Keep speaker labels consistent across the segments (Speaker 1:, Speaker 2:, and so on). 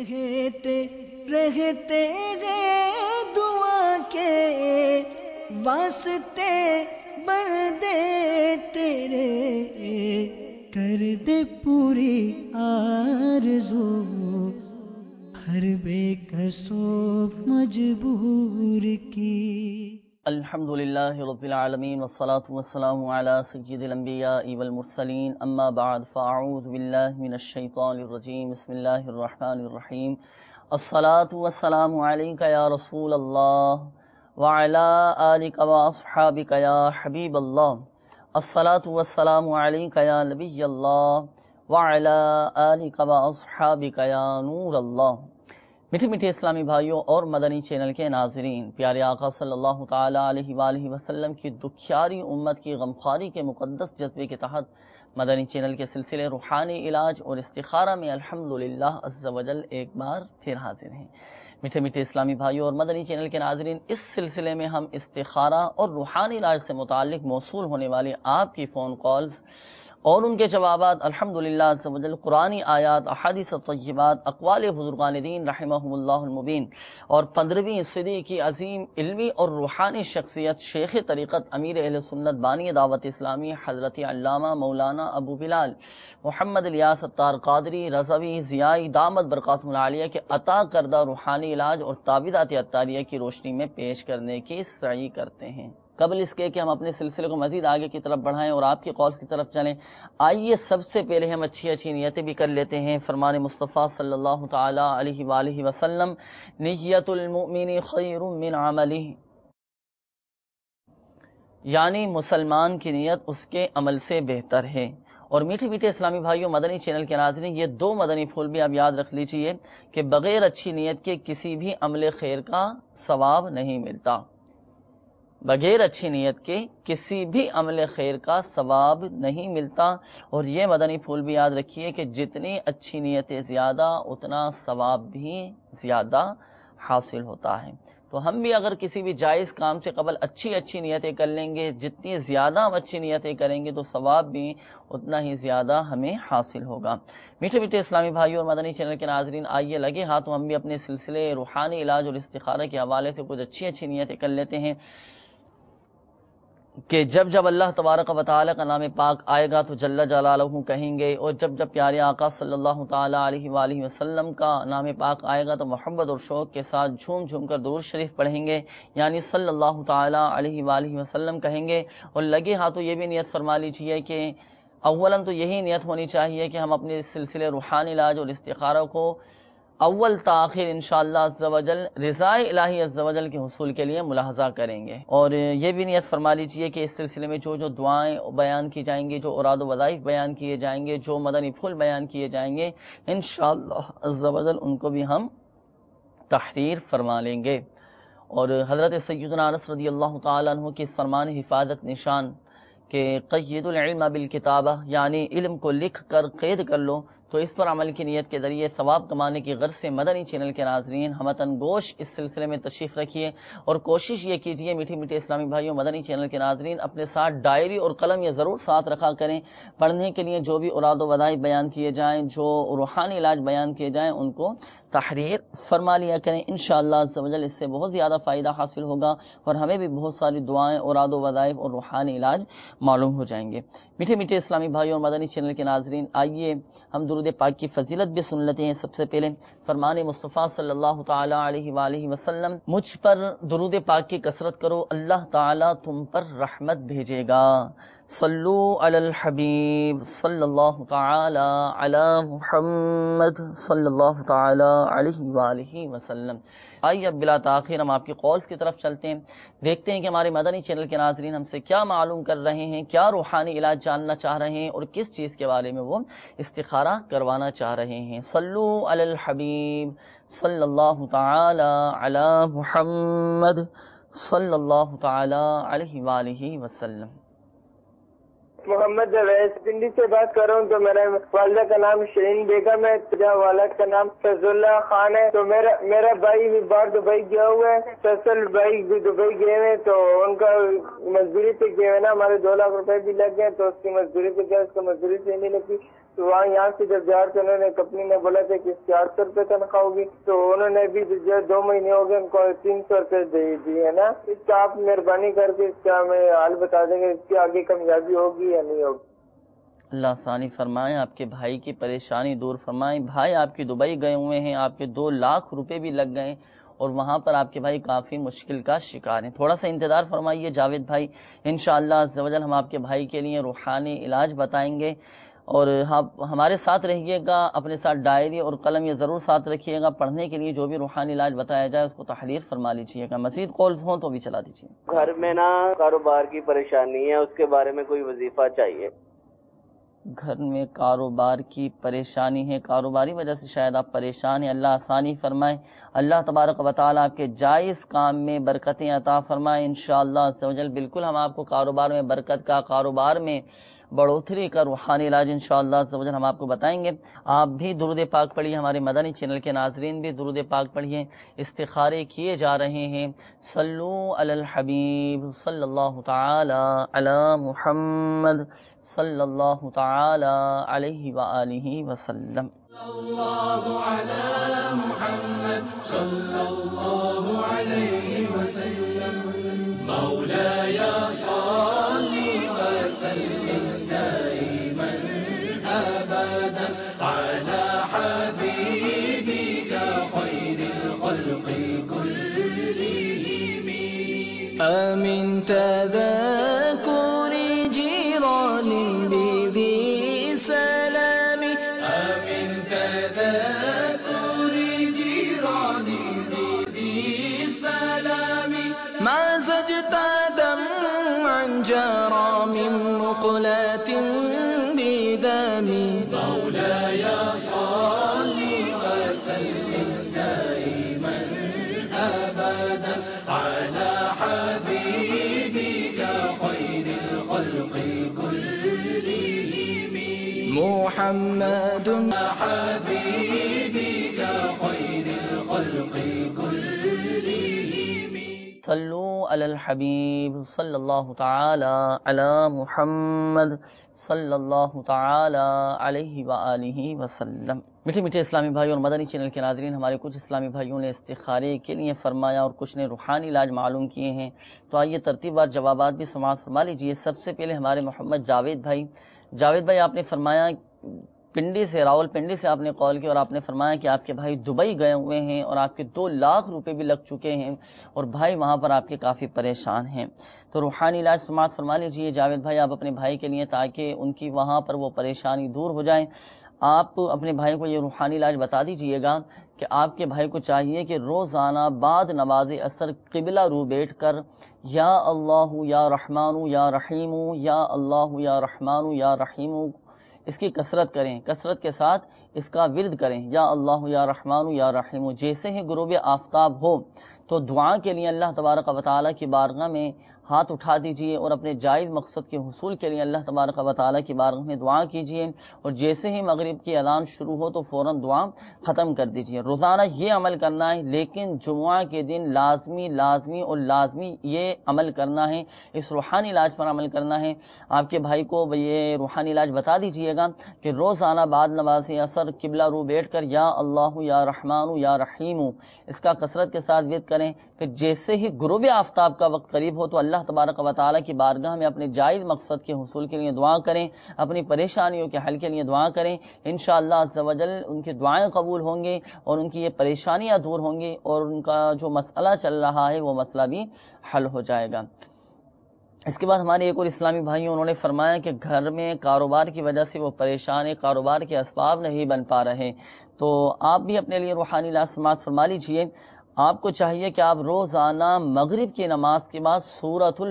Speaker 1: رہتے رہتے گئے دعا کے واسطے بندے تیرے، کر دے پوری آرزو ہر بے کسو مجبور کی۔
Speaker 2: الحمدللہ رب العالمین والصلاة والسلام علی سید الانبیاء والمرسلین، اما بعد فاعوذ باللہ من الشیطان الرجیم، بسم اللہ الرحمن الرحیم۔ الصلاة والسلام علیک یا رسول اللہ وعلی آلک واصحابک یا حبیب اللہ، الصلاة والسلام علیک یا نبی اللہ وعلی آلک واصحابک یا نور اللہ۔ میٹھے میٹھے اسلامی بھائیوں اور مدنی چینل کے ناظرین، پیارے آقا صلی اللہ تعالی علیہ وآلہ وسلم کی دکھیاری امت کی غمخواری کے مقدس جذبے کے تحت مدنی چینل کے سلسلے روحانی علاج اور استخارہ میں الحمدللہ عز وجل ایک بار پھر حاضر ہیں۔ میٹھے میٹھے اسلامی بھائیوں اور مدنی چینل کے ناظرین، اس سلسلے میں ہم استخارہ اور روحانی علاج سے متعلق موصول ہونے والے آپ کی فون کالز اور ان کے جوابات الحمدللہ عز وجل قرآنی آیات، احادیث طیبات، اقوال بزرگان دین رحمہم اللہ المبین اور 15ویں صدی کی عظیم علمی اور روحانی شخصیت شیخ طریقت امیر اہل سنت بانی دعوت اسلامی حضرت علامہ مولانا ابو بلال محمد الیاس اتار قادری رضوی ضیائی دامت برکاتہ العالیہ کے عطا کردہ روحانی علاج اور تعویذات عطاریہ کی روشنی میں پیش کرنے کی سعی کرتے ہیں۔ قبل اس کے کہ ہم اپنے سلسلے کو مزید آگے کی طرف بڑھائیں اور آپ کی کالز کی طرف چلیں، آئیے سب سے پہلے ہم اچھی نیتیں بھی کر لیتے ہیں۔ فرمان مصطفیٰ صلی اللہ تعالی علیہ وآلہ وسلم، نیت المؤمن خیر من عملہ، یعنی مسلمان کی نیت اس کے عمل سے بہتر ہے۔ اور میٹھے میٹھے اسلامی بھائیوں مدنی چینل کے ناظرین، یہ دو مدنی پھول بھی آپ یاد رکھ لیجئے کہ بغیر اچھی نیت کے کسی بھی عمل خیر کا ثواب نہیں ملتا، بغیر اچھی نیت کے کسی بھی عمل خیر کا ثواب نہیں ملتا۔ اور یہ مدنی پھول بھی یاد رکھیے کہ جتنی اچھی نیتیں زیادہ اتنا ثواب بھی زیادہ حاصل ہوتا ہے۔ تو ہم بھی اگر کسی بھی جائز کام سے قبل اچھی نیتیں کر لیں گے، جتنی زیادہ ہم اچھی نیتیں کریں گے تو ثواب بھی اتنا ہی زیادہ ہمیں حاصل ہوگا۔ میٹھے میٹھے اسلامی بھائیوں اور مدنی چینل کے ناظرین، آئیے لگے ہاتھوں ہم بھی اپنے سلسلے روحانی علاج اور استخارہ کے حوالے سے کچھ اچھی نیتیں کر لیتے ہیں کہ جب اللہ تبارک و تعالی کا نام پاک آئے گا تو جل جلالہ کہیں گے، اور جب پیارے آقا صلی اللہ تعالی علیہ وآلہ وسلم کا نام پاک آئے گا تو محبت اور شوق کے ساتھ جھوم کر درود شریف پڑھیں گے، یعنی صلی اللہ تعالی علیہ وآلہ وسلم کہیں گے۔ اور لگے ہاتھوں یہ بھی نیت فرما لیجیے کہ اولاً تو یہی نیت ہونی چاہیے کہ ہم اپنے سلسلے روحانی علاج اور استخارہ کو اول تاخیر انشاءاللہ عز وجل رضا الہی عز وجل کے حصول کے لیے ملاحظہ کریں گے۔ اور یہ بھی نیت فرما لیجئے کہ اس سلسلے میں جو دعائیں بیان کی جائیں گی، جو اوراد و وظائف بیان کیے جائیں گے، جو مدنی پھول بیان کیے جائیں گے، انشاءاللہ عز وجل ان کو بھی ہم تحریر فرما لیں گے۔ اور حضرت سیدنا انس رضی اللہ تعالی عنہ کی اس فرمان حفاظت نشان کہ قید العلم بالکتابہ، یعنی علم کو لکھ کر قید کر لو، تو اس پر عمل کی نیت کے ذریعے ثواب کمانے کی غرض سے مدنی چینل کے ناظرین ہمتن گوش اس سلسلے میں تشریف رکھیے۔ اور کوشش یہ کیجیے میٹھے میٹھے اسلامی بھائیوں مدنی چینل کے ناظرین، اپنے ساتھ ڈائری اور قلم یہ ضرور ساتھ رکھا کریں، پڑھنے کے لیے جو بھی اوراد و وظائف بیان کیے جائیں، جو روحانی علاج بیان کیے جائیں، ان کو تحریر فرما لیا کریں۔ انشاءاللہ عز وجل اس سے بہت زیادہ فائدہ حاصل ہوگا اور ہمیں بھی بہت ساری دعائیں، اوراد و وظائف اور روحانی علاج معلوم ہو جائیں گے۔ میٹھے میٹھے اسلامی بھائیوں اور مدنی چینل کے ناظرین، آئیے ہم درود پاک کی فضیلت بھی سن لیتے ہیں۔ سب سے پہلے فرمان مصطفیٰ صلی اللہ تعالی علیہ وآلہ وسلم، مجھ پر درود پاک کی کثرت کرو، اللہ تعالی تم پر رحمت بھیجے گا۔ صلو علی الحبیب صلی اللہ تعالی علی محمد صلی اللہ تعالی علیہ وآلہ وسلم۔ آئیے اب بلا تاخیر ہم آپ کی کالز کی طرف چلتے ہیں، دیکھتے ہیں کہ ہمارے مدنی چینل کے ناظرین ہم سے کیا معلوم کر رہے ہیں، کیا روحانی علاج جاننا چاہ رہے ہیں اور کس چیز کے بارے میں وہ استخارہ کروانا چاہ رہے ہیں۔ صلو علی الحبیب صلی اللہ تعالی علی محمد صلی اللہ تعالی علیہ وآلہ وسلم۔
Speaker 3: محمد اویس پنڈی سے بات کر رہا ہوں۔ تو میرے والدہ کا نام شرین بیگم ہے، والد کا نام فیض اللہ خان ہے۔ تو میرا بھائی بھی باہر دبئی گیا ہوا ہے، فیصل بھائی بھی دبئی گئے ہوئے، تو ان کا مزدوری پہ گئے ہوئے نا، ہمارے 2 لاکھ روپے بھی لگ گئے، تو اس کی مزدوری پہ گیا، اس کو مزدوری سے نہیں لگی، تو وہاں یہاں سے جب جا کے انہوں نے کمپنی نے بولا تھا کہ 400 روپے تنخواہ ہوگی، تو انہوں نے بھی جو 2 مہینے ہو گئے ان کو 300 روپے دے دی ہے نا. اس کا آپ مہربانی کر کے اس کا ہمیں حال بتا دیں گے، اس کی آگے کامیابی ہوگی یا نہیں ہوگی.
Speaker 2: اللہ آسانی فرمائیں، آپ کے بھائی کی پریشانی دور فرمائیں. بھائی آپ کی دبئی گئے ہوئے ہیں، آپ کے 2 لاکھ روپے بھی لگ گئے اور وہاں پر آپ کے بھائی کافی مشکل کا شکار ہیں. تھوڑا سا انتظار فرمائیے جاوید بھائی، انشاءاللہ عز و جل ہم آپ کے بھائی کے لیے روحانی علاج بتائیں گے. اور ہمارے ساتھ رہیے گا، اپنے ساتھ ڈائری اور قلم یہ ضرور ساتھ رکھیے گا، پڑھنے کے لیے جو بھی روحانی علاج بتایا جائے اس کو تحریر فرما لیجیے گا. مزید کالز ہوں تو بھی چلا دیجیے.
Speaker 4: گھر میں نا کاروبار کی پریشانی ہے، اس کے بارے میں کوئی وظیفہ چاہیے.
Speaker 2: گھر میں کاروبار کی پریشانی ہے، کاروباری وجہ سے شاید آپ پریشان ہیں. اللہ آسانی فرمائے، اللہ تبارک و تعالی آپ کے جائز کام میں برکتیں عطا فرمائے. انشاءاللہ عز و جل بالکل ہم آپ کو کاروبار میں برکت کا، کاروبار میں بڑھوتری کا روحانی علاج انشاءاللہ عز و جل ہم آپ کو بتائیں گے. آپ بھی درود پاک پڑھیے، ہمارے مدنی چینل کے ناظرین بھی درود پاک پڑھیے. استخارے کیے جا رہے ہیں. صلو علی الحبیب صلی اللہ تعالی علی محمد صلی اللہ تعالی علیہ وآلہ وسلم.
Speaker 5: اللہ علی محمد صلی اللہ علیہ وسلم. مولاي صل وسلم دائما ابدا على حبيبك خير الخلق كلهم. آمن تذكر جيران بذي سلام. آمن تذكر جيران بذي سلام. ما زجت دمعا جرى من مقلة بدم. مولاي صل وسلم دائما ابدا على حبيبك خير الخلق كلهم. محمد حبيبك خير الخلق كلهم.
Speaker 2: صلو علی الحبیب صلی اللہ تعالی علی محمد صلی اللہ تعالی علیہ وآلہ وسلم. میٹھے میٹھے اسلامی بھائی اور مدنی چینل کے ناظرین، ہمارے کچھ اسلامی بھائیوں نے استخارے کے لیے فرمایا اور کچھ نے روحانی علاج معلوم کیے ہیں، تو آئیے ترتیب وار جوابات بھی سماعت فرما لیجیے. سب سے پہلے ہمارے محمد جاوید بھائی آپ نے فرمایا پنڈی سے، راول پنڈی سے آپ نے کال کی اور آپ نے فرمایا کہ آپ کے بھائی دبئی گئے ہوئے ہیں اور آپ کے 2 لاکھ روپے بھی لگ چکے ہیں اور بھائی وہاں پر آپ کے کافی پریشان ہیں. تو روحانی علاج سماعت فرما لیجئے جاوید بھائی آپ اپنے بھائی کے لیے، تاکہ ان کی وہاں پر وہ پریشانی دور ہو جائے. آپ اپنے بھائی کو یہ روحانی علاج بتا دیجئے گا کہ آپ کے بھائی کو چاہیے کہ روزانہ بعد نماز عصر قبلہ رو بیٹھ کر یا اللہ یا رحمان یا رحیم، یا اللہ یا رحمان یا رحیم اس کی کثرت کریں، کثرت کے ساتھ اس کا ورد کریں، یا اللہ یا رحمان یا رحیم. جیسے ہی غروب آفتاب ہو تو دعا کے لیے اللہ تبارک و تعالیٰ کی بارگاہ میں ہاتھ اٹھا دیجئے اور اپنے جائز مقصد کے حصول کے لیے اللہ تبارک و تعالیٰ کی بارگاہ میں دعا کیجئے. اور جیسے ہی مغرب کی اذان شروع ہو تو فوراً دعا ختم کر دیجئے. روزانہ یہ عمل کرنا ہے، لیکن جمعہ کے دن لازمی یہ عمل کرنا ہے، اس روحانی علاج پر عمل کرنا ہے. آپ کے بھائی کو یہ روحانی علاج بتا دیجئے گا کہ روزانہ بعد نماز عصر قبلہ رو بیٹھ کر یا اللہ یا رحمان یا رحیم اس کا کثرت کے ساتھ ورد کریں. پھر جیسے ہی غروب آفتاب کا وقت قریب ہو تو اللہ تبارک و تعالیٰ کی بارگاہ میں اپنے جائز مقصد کے حصول کے لیے دعا کریں، اپنی پریشانیوں کے حل کے لیے دعا کریں. انشاءاللہ عز و جل ان کی دعائیں قبول ہوں گے اور ان کی یہ پریشانیاں دور ہوں گی اور ان کا جو مسئلہ چل رہا ہے وہ مسئلہ بھی حل ہو جائے گا. اس کے بعد ہمارے ایک اور اسلامی بھائیوں انہوں نے فرمایا کہ گھر میں کاروبار کی وجہ سے وہ پریشان ہے، کاروبار کے اسباب نہیں بن پا رہے. تو آپ بھی اپنے لیے روحانی علاج سماعت فرما لیجیے. آپ کو چاہیے کہ آپ روزانہ مغرب کی نماز کے بعد سورۃ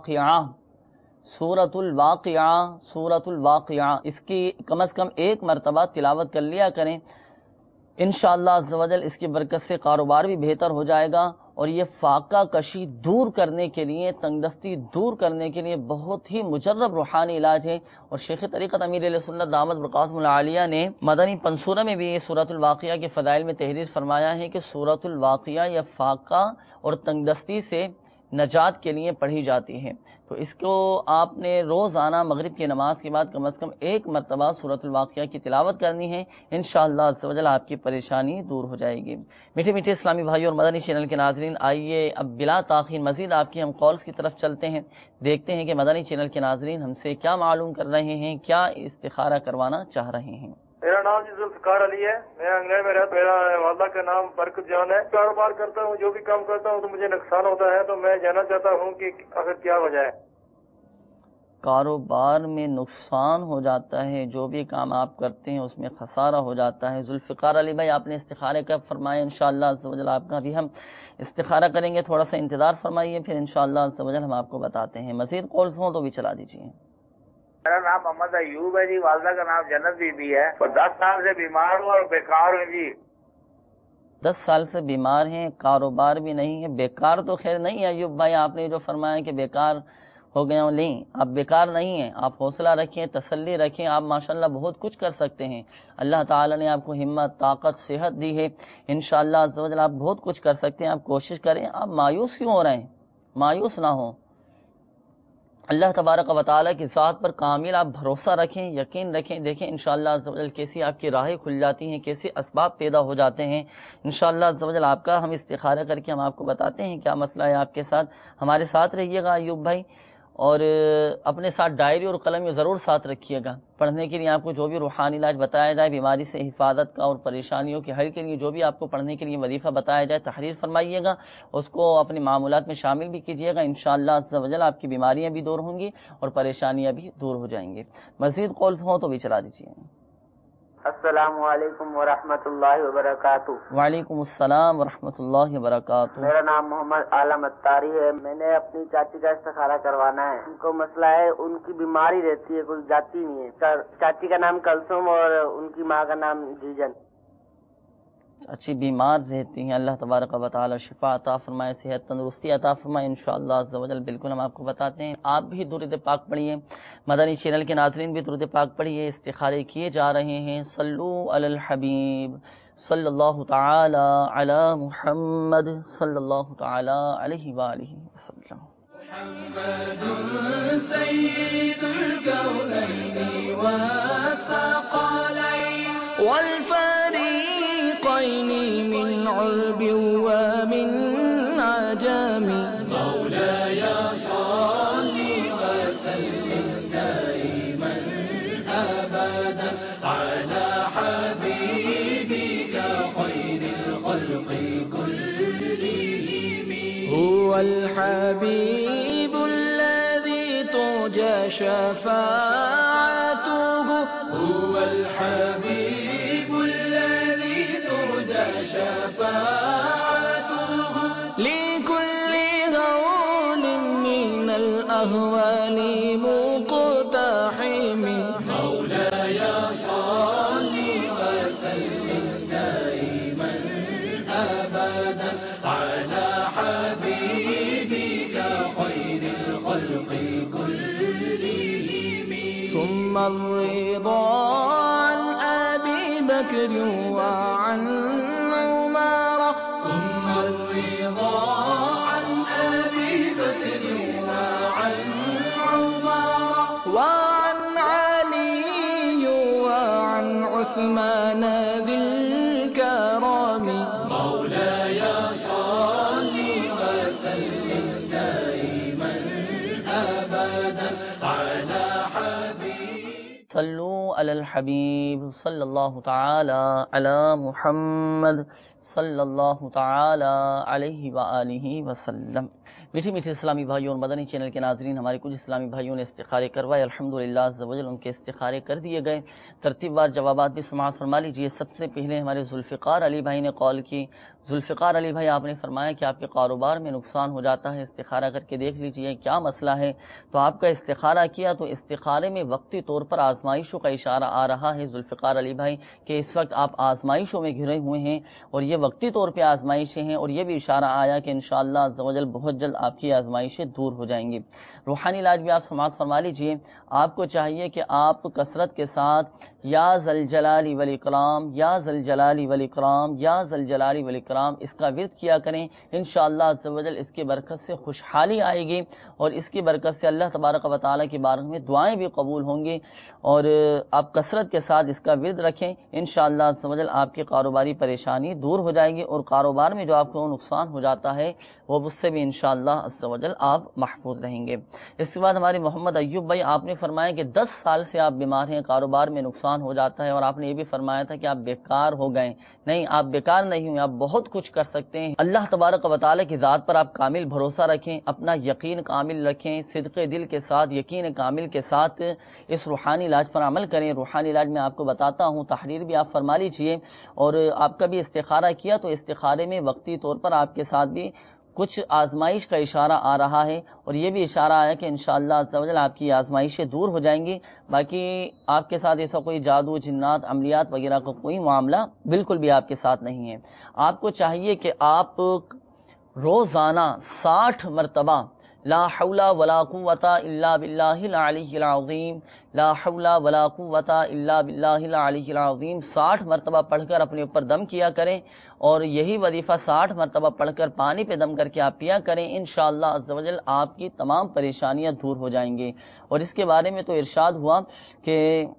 Speaker 2: الواقعہ اس کی کم از کم 1 مرتبہ تلاوت کر لیا کریں. انشاءاللہ عز و جل اس کی برکت سے کاروبار بھی بہتر ہو جائے گا اور یہ فاقہ کشی دور کرنے کے لیے، تنگ دستی دور کرنے کے لیے بہت ہی مجرب روحانی علاج ہے. اور شیخ طریقت امیر علیہ سنت دامت برکاتہم العالیہ نے مدنی پنصورہ میں بھی سورۃ الواقعہ کے فضائل میں تحریر فرمایا ہے کہ سورۃ الواقعہ یہ فاقہ اور تنگ دستی سے نجات کے لیے پڑھی جاتی ہے۔ تو اس کو آپ نے روزانہ مغرب کی نماز کے بعد کم از کم 1 مرتبہ سورۃ الواقعہ کی تلاوت کرنی ہے، انشاءاللہ عز و جل آپ کی پریشانی دور ہو جائے گی۔ میٹھے میٹھے اسلامی بھائیوں اور مدنی چینل کے ناظرین، آئیے اب بلا تاخیر مزید آپ کی ہم کالز کی طرف چلتے ہیں، دیکھتے ہیں کہ مدنی چینل کے ناظرین ہم سے کیا معلوم کر رہے ہیں، کیا استخارہ کروانا چاہ رہے ہیں۔
Speaker 3: میرا نام جی ذوالفقار علی ہے، میں انگلینڈ میں رہتا ہوں، میرا والدہ کا نام برکت جان ہے۔ کاروبار کرتا ہوں، جو بھی کام کرتا ہوں تو مجھے نقصان ہوتا ہے، تو میں جاننا چاہتا ہوں کہ آخر کیا وجہ ہے۔
Speaker 2: کاروبار میں نقصان ہو جاتا ہے، جو بھی کام آپ کرتے ہیں اس میں خسارہ ہو جاتا ہے۔ ذوالفقار علی بھائی، آپ نے استخارے کا فرمایا، انشاءاللہ عز و جل آپ کا بھی ہم استخارہ کریں گے، تھوڑا سا انتظار فرمائیے، پھر انشاءاللہ عز و جل ہم آپ کو بتاتے ہیں۔ مزید کالز ہوں تو بھی چلا دیجیے۔
Speaker 6: میرا نام محمد ایوب ہے جی، والدہ کا نام جنت بی بی ہے، اور 10 سال سے بیمار ہوں اور بیکار ہوں جی۔
Speaker 2: 10 سال سے بیمار ہیں، کاروبار بھی نہیں ہے، بیکار تو خیر نہیں ہے ایوب بھائی، آپ نے جو فرمایا کہ بیکار ہو گیا ہوں، نہیں، آپ بیکار نہیں ہیں، آپ حوصلہ رکھیں، تسلی رکھیں، آپ ماشاءاللہ بہت کچھ کر سکتے ہیں۔ اللہ تعالیٰ نے آپ کو ہمت، طاقت، صحت دی ہے، انشاءاللہ عز و جل آپ بہت کچھ کر سکتے ہیں، آپ کوشش کریں۔ آپ مایوس کیوں ہو رہے ہیں؟ مایوس نہ ہوں، اللہ تبارک و تعالیٰ کی ذات پر کامل آپ بھروسہ رکھیں، یقین رکھیں، دیکھیں انشاءاللہ عز و جل کیسی آپ کی راہیں کھل جاتی ہیں، کیسے اسباب پیدا ہو جاتے ہیں۔ انشاءاللہ عز و جل آپ کا ہم استخارہ کر کے ہم آپ کو بتاتے ہیں کیا مسئلہ ہے آپ کے ساتھ۔ ہمارے ساتھ رہیے گا ایوب بھائی، اور اپنے ساتھ ڈائری اور قلم ضرور ساتھ رکھیے گا، پڑھنے کے لیے آپ کو جو بھی روحانی علاج بتایا جائے، بیماری سے حفاظت کا اور پریشانیوں کے حل کے لیے جو بھی آپ کو پڑھنے کے لیے وظیفہ بتایا جائے، تحریر فرمائیے گا، اس کو اپنے معمولات میں شامل بھی کیجیے گا، انشاءاللہ عز و جل آپ کی بیماریاں بھی دور ہوں گی اور پریشانیاں بھی دور ہو جائیں گی۔ مزید کالز ہوں تو بھی چلا دیجیے۔
Speaker 6: السلام علیکم ورحمۃ اللہ وبرکاتہ۔
Speaker 2: وعلیکم السلام ورحمۃ اللہ وبرکاتہ۔
Speaker 6: میرا نام محمد عالم اتاری ہے، میں نے اپنی چاچی کا استخارہ کروانا ہے۔ ان کو مسئلہ ہے، ان کی بیماری رہتی ہے، کچھ جاتی نہیں ہے۔ چاچی کا نام کلثوم اور ان کی ماں کا نام جیجن۔
Speaker 2: اچھی بیمار رہتی ہیں، اللہ تبارک و تعالی شفا عطا فرمائے، صحت تندرستی عطا فرمائے، انشاءاللہ عز و جل بالکل ہم آپ کو بتاتے ہیں۔ آپ بھی درود پاک پڑھیے، مدنی چینل کے ناظرین بھی درود پاک پڑھیے، استخارے کیے جا رہے ہیں۔ صلو علی الحبیب صلی اللہ تعالی علی محمد صلی اللہ تعالی علیہ وآلہ وسلم۔
Speaker 5: محمد سید الکونین والثقلین والفریقین من عرب ومن عجم، مولاي صل وسلم دائما ابدا على حبيبك خير الخلق كلهم، هو الحبيب الذي ترجى شفاعته، هو الحبيب الذي ترجى شفاعته، لكل هول من الأهوال مقتحم، مولاي صل وسلم دائما أبدا على حبيبك خير الخلق كلهم، ثم الرضا عن أبي بكر وعن عمر، ثم الرضا عن أبي بكر وعن عمر وعن علي وعن عثمان ذي الكرم، مولاي صل وسلم دائما أبدا على حبيب
Speaker 2: صلو علی الحبیب صلی اللہ تعالی علی محمد صلی اللہ تعالی علیہ وآلہ وسلم۔ میٹھی میٹھی اسلامی بھائیوں اور مدنی چینل کے ناظرین، ہمارے کچھ اسلامی بھائیوں نے استخارے کروائے، الحمدللہ عز و جل ان کے استخارے کر دیے گئے۔ ترتیب وار جوابات بھی سماعت فرما لیجیے۔ سب سے پہلے ہمارے ذوالفقار علی بھائی نے کال کی۔ ذوالفقار علی بھائی، آپ نے فرمایا کہ آپ کے کاروبار میں نقصان ہو جاتا ہے، استخارہ کر کے دیکھ لیجیے کیا مسئلہ ہے۔ تو آپ کا استخارہ کیا تو استخارے میں وقتی طور پر آزمائشوں کا اشارہ اشارہ آ رہا ہے ذوالفقار علی بھائی کہ اس وقت آپ آزمائشوں میں گھرے ہوئے ہیں اور یہ وقتی طور پہ آزمائشیں ہیں، اور یہ بھی اشارہ آیا کہ انشاءاللہ عز و جل بہت جلد آپ کی آزمائشیں دور ہو جائیں گی۔ روحانی علاج بھی آپ سماعت فرما لیجئے۔ آپ کو چاہیے کہ آپ کثرت کے ساتھ یا ذل جلال والاکرام، یا ذل جلال والاکرام، یا ذل جلال والاکرام اس کا ورد کیا کریں۔ انشاءاللہ عز و جل اس کی برکت سے خوشحالی آئے گی، اور اس کی برکت سے اللہ تبارک و تعالیٰ کی بارگاہ میں دعائیں بھی قبول ہوں گی، اور آپ کثرت کے ساتھ اس کا ورد رکھیں۔ انشاءاللہ عز و جل آپ کی کاروباری پریشانی دور ہو جائے گی، اور کاروبار میں جو آپ کو نقصان ہو جاتا ہے وہ اس سے بھی انشاءاللہ عز و جل آپ محفوظ رہیں گے۔ اس کے بعد ہمارے محمد ایوب بھائی، آپ نے فرمایا کہ 10 سال سے آپ بیمار ہیں، کاروبار میں نقصان ہو جاتا ہے، اور آپ نے یہ بھی فرمایا تھا کہ آپ بیکار ہو گئے۔ نہیں، آپ بیکار نہیں ہوئے، آپ بہت کچھ کر سکتے ہیں۔ اللہ تبارک و تعالیٰ کی ذات پر آپ کامل بھروسہ رکھیں، اپنا یقین کامل رکھیں، صدق دل کے ساتھ، یقین کامل کے ساتھ اس روحانی علاج پر عمل کریں۔ روحانی علاج میں آپ کو بتاتا ہوں، تحریر بھی آپ فرما لیجئے، اور آپ کا بھی استخارہ کیا تو استخارے میں وقتی طور پر آپ کے ساتھ بھی کچھ آزمائش کا اشارہ آ رہا ہے، اور یہ بھی اشارہ آیا کہ انشاءاللہ عز و جل آپ کی آزمائشیں دور ہو جائیں گی۔ باقی آپ کے ساتھ ایسا کوئی جادو، جنات، عملیات وغیرہ کا کوئی معاملہ بالکل بھی آپ کے ساتھ نہیں ہے۔ آپ کو چاہیے کہ آپ روزانہ 60 مرتبہ لا حول ولا قوت الا باللہ العلی العظیم، لا حول ولا قوت الا باللہ العلی العظیم 60 مرتبہ پڑھ کر اپنے اوپر دم کیا کریں، اور یہی وظیفہ 60 مرتبہ پڑھ کر پانی پہ دم کر کے آپ پیا کریں۔ انشاءاللہ عز و جل آپ کی تمام پریشانیاں دور ہو جائیں گی۔ اور اس کے بارے میں تو ارشاد ہوا کہ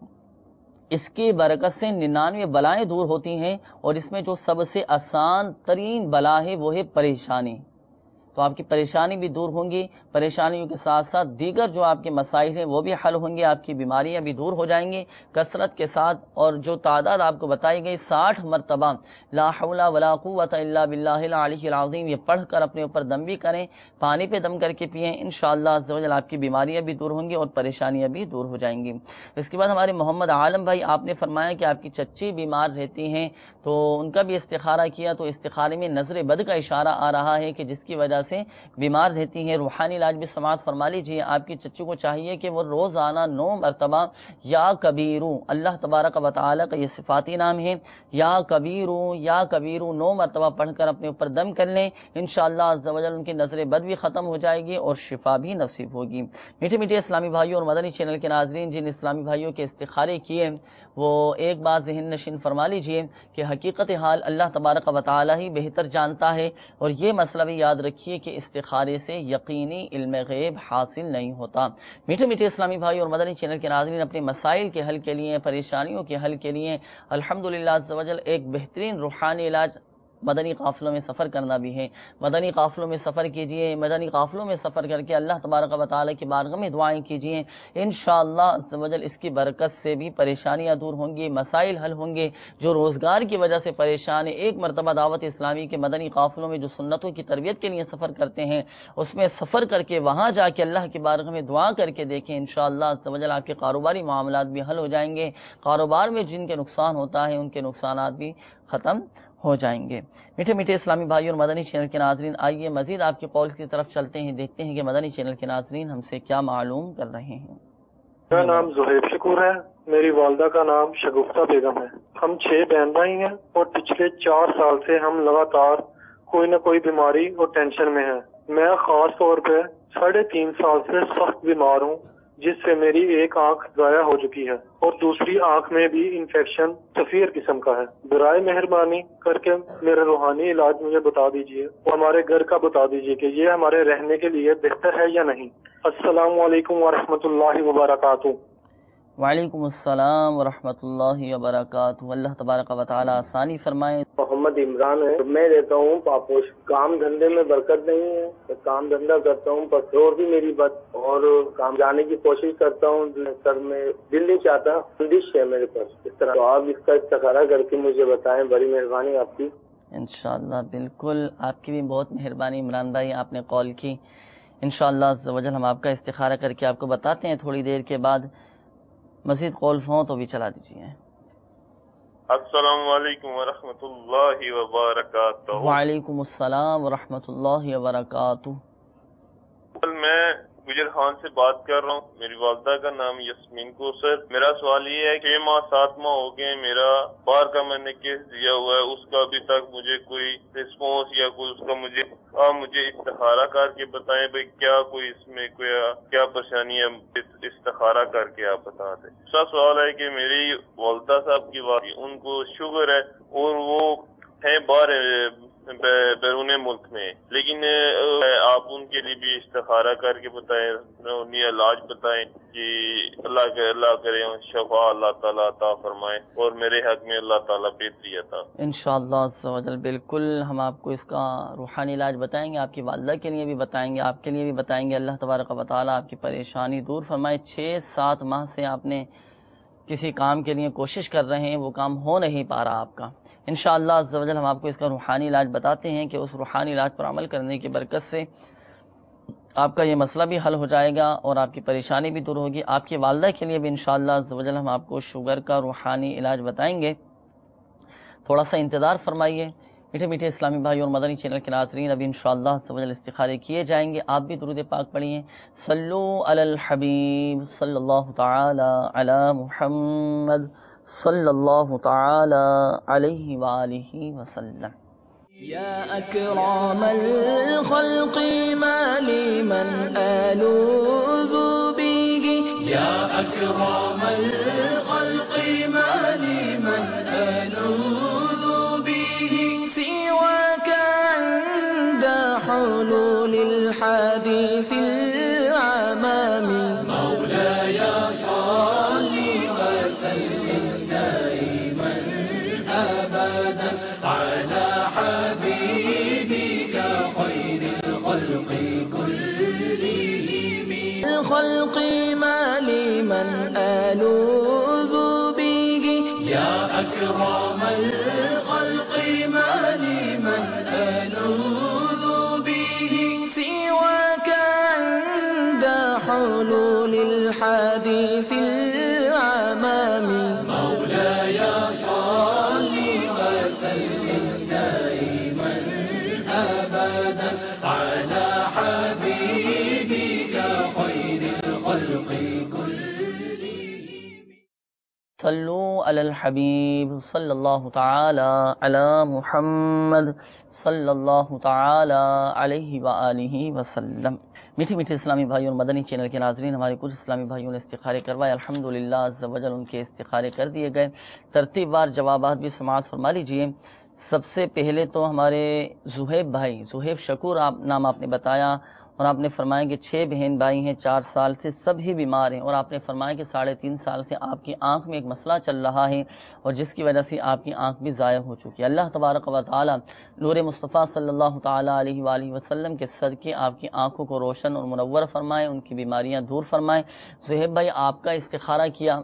Speaker 2: اس کی برکت سے 99 بلائیں دور ہوتی ہیں، اور اس میں جو سب سے آسان ترین بلا ہے وہ ہے پریشانی۔ تو آپ کی پریشانی بھی دور ہوں گی، پریشانیوں کے ساتھ ساتھ دیگر جو آپ کے مسائل ہیں وہ بھی حل ہوں گے، آپ کی بیماریاں بھی دور ہو جائیں گی کثرت کے ساتھ۔ اور جو تعداد آپ کو بتائی گئی 60 مرتبہ لا حول ولا قوت الا باللہ العلی العظیم، یہ پڑھ کر اپنے اوپر دم بھی کریں، پانی پہ دم کر کے پئیں، انشاءاللہ عز و جل آپ کی بیماریاں بھی دور ہوں گی اور پریشانیاں بھی دور ہو جائیں گی۔ اس کے بعد ہمارے محمد عالم بھائی، آپ نے فرمایا کہ آپ کی چچی بیمار رہتی ہیں، تو ان کا بھی استخارہ کیا تو استخارے میں نظر بد کا اشارہ آ رہا ہے کہ جس کی وجہ سے بیمار رہتی ہیں۔ روحانی علاج بھی سماعت فرما لیجیے۔ آپ کی چچو کو چاہیے کہ وہ روزانہ 9 مرتبہ یا کبیرو، اللہ تبارک و تعالی کا یہ صفاتی نام ہے، یا کبیرو 9 مرتبہ پڑھ کر اپنے اوپر دم کر لیں، انشاءاللہ عز و جل ان کی نظر بد بھی ختم ہو جائے گی اور شفا بھی نصیب ہوگی۔ میٹھے میٹھے اسلامی بھائیوں اور مدنی چینل کے ناظرین، جن اسلامی بھائیوں کے استخارے کیے وہ ایک بات ذہن نشین فرما لیجئے کہ حقیقت حال اللہ تبارک و تعالی ہی بہتر جانتا ہے، اور یہ مسئلہ بھی یاد رکھیے کہ استخارے سے یقینی علم غیب حاصل نہیں ہوتا۔ میٹھے میٹھے اسلامی بھائی اور مدنی چینل کے ناظرین، اپنے مسائل کے حل کے لیے، پریشانیوں کے حل کے لیے الحمدللہ عز و جل ایک بہترین روحانی علاج مدنی قافلوں میں سفر کرنا بھی ہے۔ مدنی قافلوں میں سفر کیجئے، مدنی قافلوں میں سفر کر کے اللہ تبارک و تعالی کی بارگاہ میں دعائیں کیجئے، انشاءاللہ عز و جل اس کی برکت سے بھی پریشانیاں دور ہوں گی، مسائل حل ہوں گے۔ جو روزگار کی وجہ سے پریشان ہے، ایک مرتبہ دعوت اسلامی کے مدنی قافلوں میں جو سنتوں کی تربیت کے لیے سفر کرتے ہیں، اس میں سفر کر کے وہاں جا کے اللہ کی بارگاہ میں دعا کر کے دیکھیں، انشاءاللہ عز و جل آپ کے کاروباری معاملات بھی حل ہو جائیں گے، کاروبار میں جن کے نقصان ہوتا ہے ان کے نقصانات بھی ختم ہو جائیں گے۔ میٹھے میٹھے اسلامی بھائی اور مدنی چینل کے ناظرین، آئیے مزید آپ کے قول کی طرف چلتے ہیں، دیکھتے ہیں کہ مدنی چینل کے ناظرین ہم سے کیا معلوم کر رہے ہیں۔
Speaker 7: میرا نام زہیب شکور ہے، میری والدہ کا نام شگفتہ بیگم ہے۔ ہم 6 بہن بھائی ہیں اور پچھلے 4 سال سے ہم لگاتار کوئی نہ کوئی بیماری اور ٹینشن میں ہیں۔ میں خاص طور پہ 3.5 سال سے سخت بیمار ہوں، جس سے میری ایک آنکھ ضائع ہو چکی ہے اور دوسری آنکھ میں بھی انفیکشن سفیر قسم کا ہے۔ برائے مہربانی کر کے میرا روحانی علاج مجھے بتا دیجیے اور ہمارے گھر کا بتا دیجیے کہ یہ ہمارے رہنے کے لیے بہتر ہے یا نہیں۔ السلام علیکم ورحمۃ اللہ وبرکاتہ۔
Speaker 2: وعلیکم السلام ورحمۃ اللہ وبرکاتہ۔ اللہ تبارک و تعالی آسانی فرمائے۔
Speaker 3: محمد عمران ہے، میں رہتا ہوں پاپوش۔ کام دھندے میں برکت نہیں ہے، میں کام دھندا کرتا ہوں پر شوہر بھی میری بات اور کام جانے کی کوشش کرتا ہوں، سر میں دل نہیں چاہتا، بندش ہے میرے پاس اس طرح۔ تو آپ اس کا استخارہ کر کے مجھے بتائیں، بڑی مہربانی آپ کی۔
Speaker 2: انشاءاللہ بالکل، آپ کی بھی بہت مہربانی عمران بھائی، آپ نے کال کی۔ انشاءاللہ عز و جل ہم آپ کا استخارہ کر کے آپ کو بتاتے ہیں تھوڑی دیر کے بعد۔ مزید کالز ہوں تو بھی چلا دیجیے۔
Speaker 8: السلام علیکم ورحمۃ اللہ وبرکاتہ۔
Speaker 2: وعلیکم السلام ورحمۃ اللہ وبرکاتہ۔
Speaker 8: میں گجر خان سے بات کر رہا ہوں. میری والدہ کا نام یاسمین کوثر. میرا سوال یہ ہے کہ 6 ماہ 7 ماہ ہو گئے میرا باہر کا میں نے کیس دیا ہوا ہے, اس کا ابھی تک مجھے کوئی رسپانس یا کوئی اس کا مجھے استخارہ کر کے بتائیں بھائی کیا کوئی اس میں کوئی کیا پریشانی ہے, استخارہ کر کے آپ بتا دیں. دوسرا سوال ہے کہ میری والدہ صاحب کی ان کو شوگر ہے اور وہ ہیں باہر بیرون ملک میں, لیکن آپ ان کے لیے بھی استخارہ کر کے بتائیں, انہیں علاج بتائیں کہ اللہ کرے شفا اللہ تعالیٰ عطا فرمائے اور میرے حق میں اللہ تعالیٰ بہتری عطا.
Speaker 2: انشاءاللہ عز و جل بالکل ہم آپ کو اس کا روحانی علاج بتائیں گے, آپ کی والدہ کے لیے بھی بتائیں گے, آپ کے لیے بھی بتائیں گے. اللہ تبارک و تعالیٰ آپ کی پریشانی دور فرمائے. 6-7 ماہ سے آپ نے کسی کام کے لیے کوشش کر رہے ہیں, وہ کام ہو نہیں پا رہا آپ کا. انشاءاللہ عز و جل ہم آپ کو اس کا روحانی علاج بتاتے ہیں کہ اس روحانی علاج پر عمل کرنے کی برکت سے آپ کا یہ مسئلہ بھی حل ہو جائے گا اور آپ کی پریشانی بھی دور ہوگی. آپ کی والدہ کے لیے بھی انشاءاللہ عز و جل ہم آپ کو شوگر کا روحانی علاج بتائیں گے. تھوڑا سا انتظار فرمائیے. میٹھے میٹھے اسلامی بھائی اور مدنی چینل کے ناظرین, ابھی انشاءاللہ عز و جل استخارے کیے جائیں گے. آپ بھی درود پاک پڑھیے. صلو علی الحبیب صلی اللہ تعالی علی محمد صلی اللہ تعالی علیہ وآلہ وسلم.
Speaker 5: يا أكرم الخلق ما لي من ألوذ به, يا أكرم الخلق ما لي من ألوذ به سواك عند حلول الحديث العمام. مولاي صل وسلم دائما أبدا على حبيبك خير الخلق كلهم. الخلق ما لي من ألوذ به, يا أكرم الخلق ما لي من ألوذ به سواك عند حلول الحديث العمام. مولاي صل وسلم دائما أبدا على حبيبك خير الخلق كلهم.
Speaker 2: صلوا علی الحبیب صلی اللہ تعالی علی محمد صلی اللہ تعالی علیہ وآلہ وسلم. میٹھے میٹھے اسلامی بھائی اور مدنی چینل کے ناظرین, ہمارے کچھ اسلامی بھائیوں نے استخارے کروائے. الحمدللہ عز و جل ان کے استخارے کر دیے گئے. ترتیب وار جوابات بھی سماعت فرما لیجئے. سب سے پہلے تو ہمارے زہیب بھائی, زہیب شکور نام آپ نے بتایا, اور آپ نے فرمایا کہ 6 بہن بھائی ہیں, 4 سال سے سبھی بیمار ہیں, اور آپ نے فرمایا کہ 3.5 سال سے آپ کی آنکھ میں ایک مسئلہ چل رہا ہے اور جس کی وجہ سے آپ کی آنکھ بھی ضائع ہو چکی ہے. اللہ تبارک و تعالی نور مصطفیٰ صلی اللہ تعالی علیہ وآلہ وسلم کے صدقے آپ کی آنکھوں کو روشن اور منور فرمائے, ان کی بیماریاں دور فرمائے. زہیب بھائی آپ کا استخارہ کیا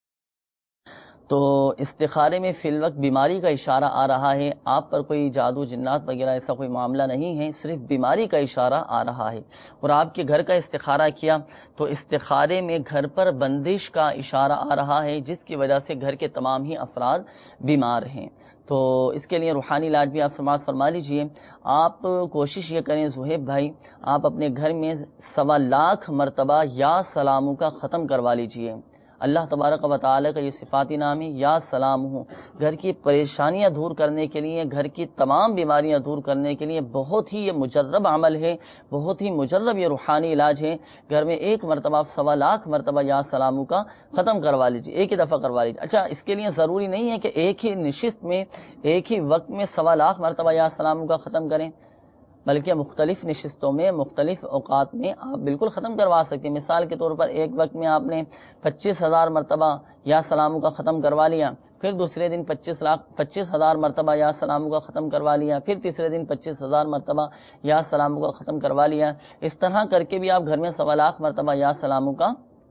Speaker 2: تو استخارے میں فی الوقت بیماری کا اشارہ آ رہا ہے. آپ پر کوئی جادو جنات وغیرہ ایسا کوئی معاملہ نہیں ہے, صرف بیماری کا اشارہ آ رہا ہے. اور آپ کے گھر کا استخارہ کیا تو استخارے میں گھر پر بندش کا اشارہ آ رہا ہے, جس کی وجہ سے گھر کے تمام ہی افراد بیمار ہیں. تو اس کے لیے روحانی علاج بھی آپ سماعت فرما لیجئے. آپ کوشش یہ کریں زہیب بھائی, آپ اپنے گھر میں 1.25 لاکھ مرتبہ یا سلاموں کا ختم کروا لیجئے. اللہ تبارک و تعالی کا یہ صفاتی نام ہے یا سلام ہوں. گھر کی پریشانیاں دور کرنے کے لیے, گھر کی تمام بیماریاں دور کرنے کے لیے بہت ہی یہ مجرب عمل ہے, بہت ہی مجرب یہ روحانی علاج ہے. گھر میں 1 مرتبہ 1.25 لاکھ مرتبہ یا سلاموں کا ختم کروا لیجیے, ایک ہی دفعہ کروا لیجیے. اچھا, اس کے لیے ضروری نہیں ہے کہ ایک ہی نشست میں ایک ہی وقت میں 1.25 لاکھ مرتبہ یا سلاموں کا ختم کریں, بلکہ مختلف نشستوں میں مختلف اوقات میں آپ بالکل ختم کروا سکتے ہیں. مثال کے طور پر ایک وقت میں آپ نے 25,000 مرتبہ یا سلاموں کا ختم کروا لیا, پھر دوسرے دن 25,000 مرتبہ یا سلاموں کا ختم کروا لیا, پھر تیسرے دن 25,000 مرتبہ یا سلاموں کا ختم کروا لیا. اس طرح کر کے بھی آپ گھر میں 1.25 لاکھ مرتبہ یا سلاموں کا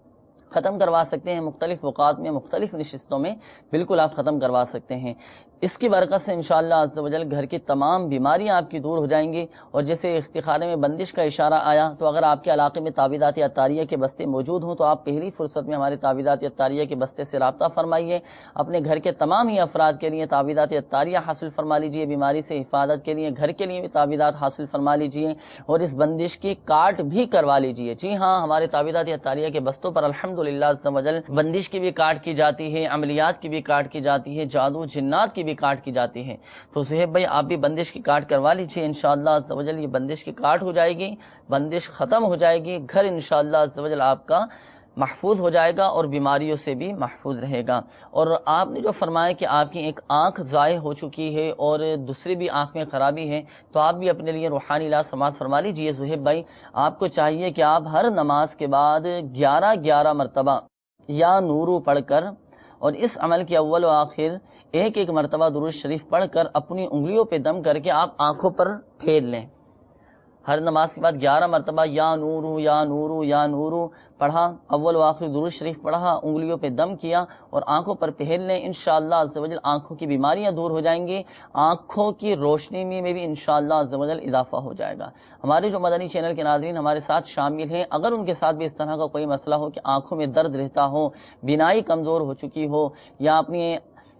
Speaker 2: ختم کروا سکتے ہیں، مختلف اوقات میں مختلف نشستوں میں بالکل آپ ختم کروا سکتے ہیں۔ اس کی برکت سے انشاءاللہ عز و جل گھر کی تمام بیماریاں آپ کی دور ہو جائیں گی۔ اور جیسے استخارے میں بندش کا اشارہ آیا، تو اگر آپ کے علاقے میں تعویذات عطاریہ کے بستے موجود ہوں تو آپ پہلی فرصت میں ہمارے تعویذات عطاریہ کے بستے سے رابطہ فرمائیے، اپنے گھر کے تمام ہی افراد کے لیے تعویذات عطاریہ حاصل فرما لیجیے، بیماری سے حفاظت کے لیے گھر کے لیے بھی تعویذات حاصل فرما لیجیے، اور اس بندش کی کاٹ بھی کروا لیجیے۔ جی ہاں، ہمارے تعویذات عطاریہ کے بستوں پر الحمدللہ عز و جل بندش کی بھی کاٹ کی جاتی ہے، عملیات کی بھی کاٹ کی جاتی ہے، جادو جنات کی بھی کاٹ کی جاتی ہے۔ تو صہیب بھائی آپ بھی بندش کی کاٹ کروا لیجیے، انشاءاللہ عز و جل یہ بندش کی کاٹ ہو جائے گی، بندش ختم ہو جائے گی، گھر انشاءاللہ عز و جل آپ کا محفوظ ہو جائے گا اور بیماریوں سے بھی محفوظ رہے گا۔ اور آپ نے جو فرمایا کہ آپ کی ایک آنکھ ضائع ہو چکی ہے اور دوسری بھی آنکھ میں خرابی ہے، تو آپ بھی اپنے لیے روحانی علاج سماعت فرما لیجیے۔ زہیب بھائی آپ کو چاہیے کہ آپ ہر نماز کے بعد 11 مرتبہ یا نورو پڑھ کر، اور اس عمل کے اول و آخر ایک مرتبہ درود شریف پڑھ کر اپنی انگلیوں پہ دم کر کے آپ آنکھوں پر پھیر لیں۔ ہر نماز کے بعد 11 مرتبہ یا نورو یا نورو یا نورو پڑھا، اول و آخر درود شریف پڑھا، انگلیوں پہ دم کیا اور آنکھوں پر پہن لیں۔ انشاءاللہ عز و جل آنکھوں کی بیماریاں دور ہو جائیں گی، آنکھوں کی روشنی میں بھی انشاءاللہ عز و جل اضافہ ہو جائے گا۔ ہمارے جو مدنی چینل کے ناظرین ہمارے ساتھ شامل ہیں، اگر ان کے ساتھ بھی اس طرح کا کوئی مسئلہ ہو کہ آنکھوں میں درد رہتا ہو، بینائی کمزور ہو چکی ہو، یا اپنی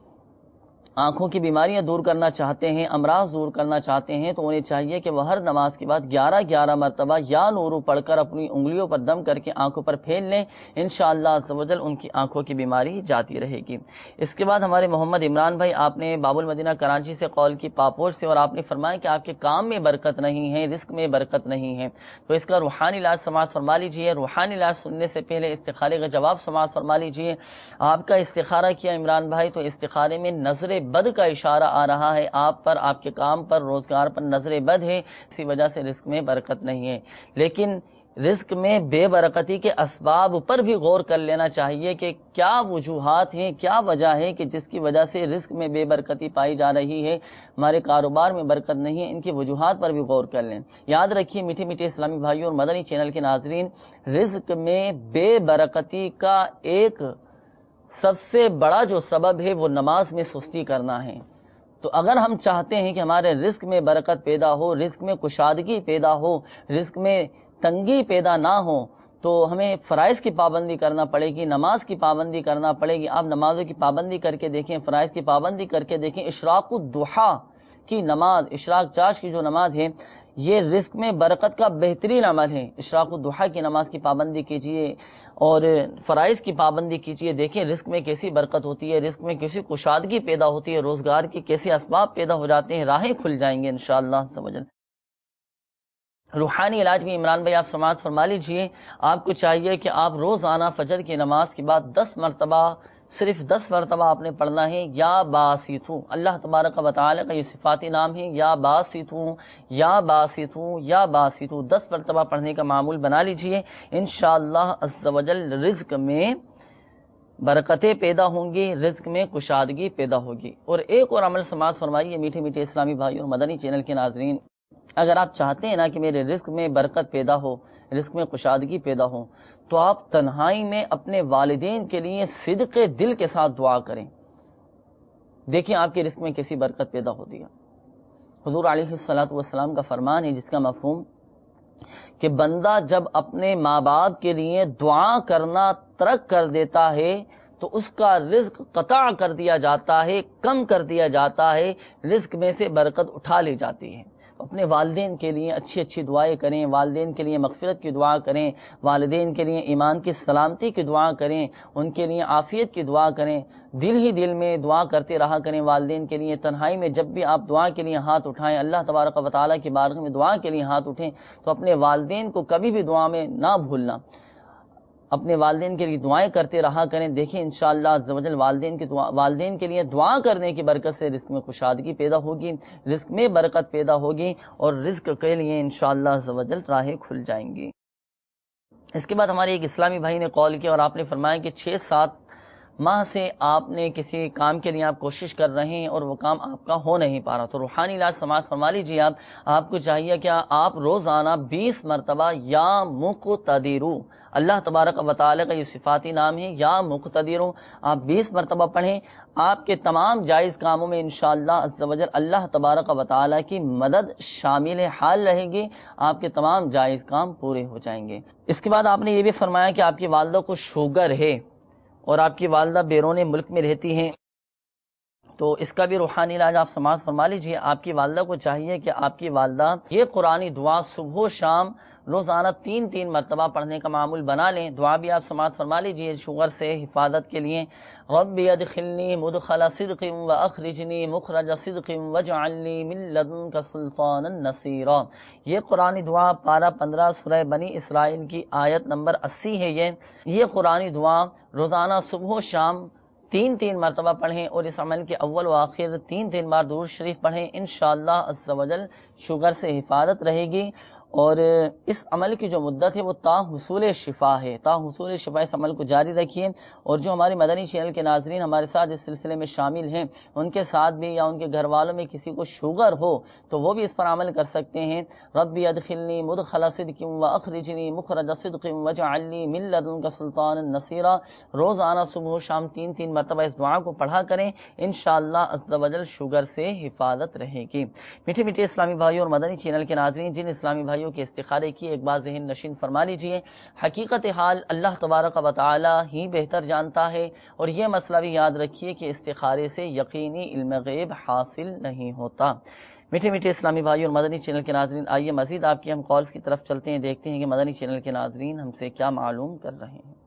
Speaker 2: آنکھوں کی بیماریاں دور کرنا چاہتے ہیں، امراض دور کرنا چاہتے ہیں، تو انہیں چاہیے کہ وہ ہر نماز کے بعد 11 مرتبہ یا نورو پڑھ کر اپنی انگلیوں پر دم کر کے آنکھوں پر پھیر لیں۔ انشاءاللہ عز و جل ان کی آنکھوں کی بیماری جاتی رہے گی۔ اس کے بعد ہمارے محمد عمران بھائی، آپ نے باب المدینہ کراچی سے کال کی، پاپور سے، اور آپ نے فرمایا کہ آپ کے کام میں برکت نہیں ہے، رزق میں برکت نہیں ہے، تو اس کا روحانی علاج سماعت فرما لیجیے۔ روحانی علاج سننے سے پہلے استخارے کا جواب سماعت فرما لیجیے۔ آپ کا استخارہ کیا عمران بھائی، تو استخارے میں نظر بد کا اشارہ آ رہا ہے، آپ پر، آپ کے کام پر، روزگار پر نظر بد ہے، اسی وجہ سے رزق میں برکت نہیں ہے۔ لیکن رزق میں بے برکتی کے اسباب پر بھی غور کر لینا چاہیے کہ کیا وجوہات ہیں، کیا وجہ ہے کہ جس کی وجہ سے رزق میں بے برکتی پائی جا رہی ہے، ہمارے کاروبار میں برکت نہیں ہے، ان کی وجوہات پر بھی غور کر لیں۔ یاد رکھیے میٹھے میٹھے اسلامی بھائیوں اور مدنی چینل کے ناظرین، رزق میں بے برکتی کا ایک سب سے بڑا جو سبب ہے وہ نماز میں سستی کرنا ہے۔ تو اگر ہم چاہتے ہیں کہ ہمارے رزق میں برکت پیدا ہو، رزق میں کشادگی پیدا ہو، رزق میں تنگی پیدا نہ ہو، تو ہمیں فرائض کی پابندی کرنا پڑے گی، نماز کی پابندی کرنا پڑے گی۔ آپ نمازوں کی پابندی کر کے دیکھیں، فرائض کی پابندی کر کے دیکھیں۔ اشراق الضحیٰ کی نماز، اشراق چاش کی جو نماز ہے، یہ رزق میں برکت کا بہترین عمل ہے۔ اشراق الضحیٰ کی نماز کی پابندی کیجئے اور فرائض کی پابندی کیجئے، دیکھیں رزق میں کیسی برکت ہوتی ہے، رزق میں کیسی کشادگی پیدا ہوتی ہے، روزگار کی کیسے اسباب پیدا ہو جاتے ہیں، راہیں کھل جائیں گے انشاءاللہ عز و جل۔ روحانی علاج بھی عمران بھائی آپ سماعت فرما لیجئے۔ آپ کو چاہیے کہ آپ روزانہ فجر کی نماز کے بعد 10 مرتبہ، صرف 10 مرتبہ آپ نے پڑھنا ہے یا باسطوں۔ اللہ تبارک و تعالی کا یہ صفاتی نام ہے، یا باسطوں، یا باسطوں، یا باسطوں۔ 10 مرتبہ پڑھنے کا معمول بنا لیجئے، انشاءاللہ عز و جل رزق میں برکتیں پیدا ہوں گی، رزق میں کشادگی پیدا ہوگی۔ اور ایک اور عمل سماعت فرمائیے میٹھے میٹھے اسلامی بھائیوں اور مدنی چینل کے ناظرین، اگر آپ چاہتے ہیں نا کہ میرے رزق میں برکت پیدا ہو، رزق میں کشادگی پیدا ہو، تو آپ تنہائی میں اپنے والدین کے لیے صدق دل کے ساتھ دعا کریں۔ دیکھیں آپ کے رزق میں کیسی برکت پیدا ہوتی ہے۔ حضور علیہ الصلوۃ والسلام کا فرمان ہے جس کا مفہوم کہ بندہ جب اپنے ماں باپ کے لیے دعا کرنا ترک کر دیتا ہے تو اس کا رزق قطع کر دیا جاتا ہے، کم کر دیا جاتا ہے، رزق میں سے برکت اٹھا لی جاتی ہے۔ اپنے والدین کے لیے اچھی اچھی دعائیں کریں، والدین کے لیے مغفرت کی دعا کریں، والدین کے لیے ایمان کی سلامتی کی دعا کریں، ان کے لیے عافیت کی دعا کریں، دل ہی دل میں دعا کرتے رہا کریں والدین کے لیے۔ تنہائی میں جب بھی آپ دعا کے لیے ہاتھ اٹھائیں، اللہ تبارک و تعالیٰ کی بارگاہ میں دعا کے لیے ہاتھ اٹھیں، تو اپنے والدین کو کبھی بھی دعا میں نہ بھولنا، اپنے والدین کے لیے دعائیں کرتے رہا کریں۔ دیکھیں انشاءاللہ عز و جل والدین کے لیے دعا کرنے کی برکت سے رزق میں کشادگی پیدا ہوگی، رزق میں برکت پیدا ہوگی، اور رزق کے لیے انشاءاللہ عز و جل راہیں کھل جائیں گی۔ اس کے بعد ہمارے ایک اسلامی بھائی نے کال کیا اور آپ نے فرمایا کہ 6-7 ماہ سے آپ نے کسی کام کے لیے آپ کوشش کر رہے ہیں اور وہ کام آپ کا ہو نہیں پا رہا، تو روحانی علاج سماعت فرما لیجیے. آپ کو چاہیے کہ آپ روزانہ 20 مرتبہ یا مقتدرو، اللہ تبارک و تعالی کا یہ صفاتی نام ہے یا مقتدرو، آپ 20 مرتبہ پڑھیں. آپ کے تمام جائز کاموں میں انشاءاللہ عز و جل اللہ تبارک و تعالی کی مدد شامل حال رہے گی، آپ کے تمام جائز کام پورے ہو جائیں گے. اس کے بعد آپ نے یہ بھی فرمایا کہ آپ کی والدہ کو شوگر ہے اور آپ کی والدہ بیرون ملک میں رہتی ہیں، تو اس کا بھی روحانی علاج آپ سماعت فرما لیجیے. آپ کی والدہ کو چاہیے کہ آپ کی والدہ یہ قرآنی دعا صبح و شام روزانہ 3 مرتبہ پڑھنے کا معمول بنا لیں. دعا بھی آپ سماعت فرما لیجیے شوگر سے حفاظت کے لیے. رب ادخلنی مدخل صدق واخرجنی مخرج صدق واجعلنی من لدنک سلطانا نصیرا. یہ قرآنی دعا پارہ 15 سورہ بنی اسرائیل کی آیت نمبر 80 ہے. یہ قرآنی دعا روزانہ صبح و شام 3 مرتبہ پڑھیں اور اس عمل کے اول و آخر 3 بار درود شریف پڑھیں. انشاءاللہ عز و جل شوگر سے حفاظت رہے گی. اور اس عمل کی جو مدت ہے وہ تا حصول شفا ہے. تا حصول شفا اس عمل کو جاری رکھیے. اور جو ہمارے مدنی چینل کے ناظرین ہمارے ساتھ اس سلسلے میں شامل ہیں، ان کے ساتھ بھی یا ان کے گھر والوں میں کسی کو شوگر ہو تو وہ بھی اس پر عمل کر سکتے ہیں. ربی ادخلنی مدخل صدق واخرجنی مخرج صدق واجعلنی من لدنک سلطانا نصیرا. روزانہ صبح و شام 3 مرتبہ اس دعا کو پڑھا کریں، انشاءاللہ عز و جل شوگر سے حفاظت رہے گی. میٹھے میٹھے اسلامی بھائیوں اور مدنی چینل کے ناظرین، جن اسلامی بھائیوں کے استخارے کی ایک بات ذہن نشین فرما لیجئے. حقیقت حال اللہ تبارک و تعالی ہی بہتر جانتا ہے، اور یہ مسئلہ بھی یاد رکھیے کہ استخارے سے یقینی علم غیب حاصل نہیں ہوتا. میٹھے میٹھے اسلامی بھائی اور مدنی چینل کے ناظرین، آئیے مزید آپ کی ہم کالز کی طرف چلتے ہیں، دیکھتے ہیں کہ مدنی چینل کے ناظرین ہم سے کیا معلوم کر رہے ہیں.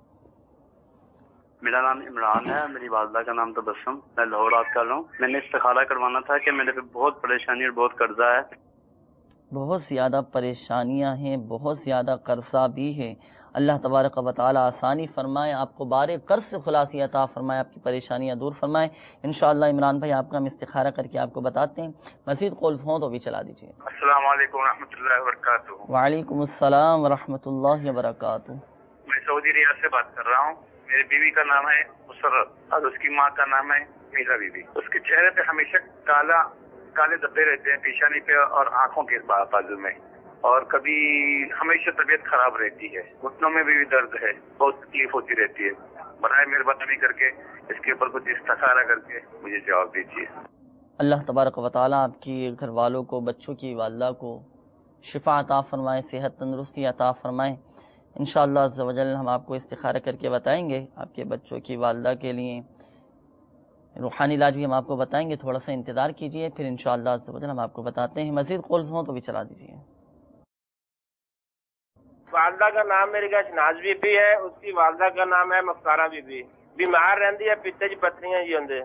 Speaker 9: میرا نام عمران ہے، میری والدہ کا نام تبسم، میں لاہور بات کر رہا ہوں. میں نے استخارہ کروانا تھا کہ میرے پہ بہت پریشانی اور بہت قرضہ ہے.
Speaker 2: بہت زیادہ پریشانیاں ہیں، بہت زیادہ قرضہ بھی ہے. اللہ تبارک و تعالی آسانی فرمائے، آپ کو بارے قرض سے خلاصی عطا فرمائے، آپ کی پریشانیاں دور فرمائے. انشاءاللہ عمران بھائی آپ کا ہم استخارہ کر کے آپ کو بتاتے ہیں. مزید کالز ہوں تو بھی چلا دیجیے.
Speaker 9: السلام علیکم ورحمۃ اللہ وبرکاتہ.
Speaker 2: وعلیکم السلام ورحمۃ اللہ وبرکاتہ.
Speaker 9: میں سعودی ریاض سے بات کر رہا ہوں. میری بیوی کا نام ہے مسرت اور اس کی ماں کا نام ہے میرا بیوی. اس کے چہرے پہ ہمیشہ کالے دبے رہتے ہیں پیشانی پہ اور آنکھوں کے بازو میں، اور کبھی ہمیشہ طبیعت خراب رہتی ہے. گھٹنوں میں بھی درد ہے، بہت تکلیف ہوتی رہتی ہے. برائے مہربانی کر کے اس کے اوپر کچھ استخارہ کر کے مجھے جواب دیجیے.
Speaker 2: اللہ تبارک و تعالیٰ آپ کی گھر والوں کو، بچوں کی والدہ کو شفا عطا فرمائے، صحت تندرستی عطا فرمائے. انشاءاللہ عز و جل ہم آپ کو استخارہ کر کے بتائیں گے آپ کے بچوں کی والدہ کے لیے. روحانی علاج بھی ہم آپ کو بتائیں گے، تھوڑا سا انتظار کیجئے، پھر انشاءاللہ عز و جل ہم آپ کو بتاتے ہیں. مزید کالز ہوں تو بھی چلا دیجئے.
Speaker 3: والدہ کا نام میری کا شناز بی بی ہے، اس کی والدہ کا نام ہے مختارہ بی بی. بیمار رہتی ہے، پتے چ پتھریاں جی ہوندے.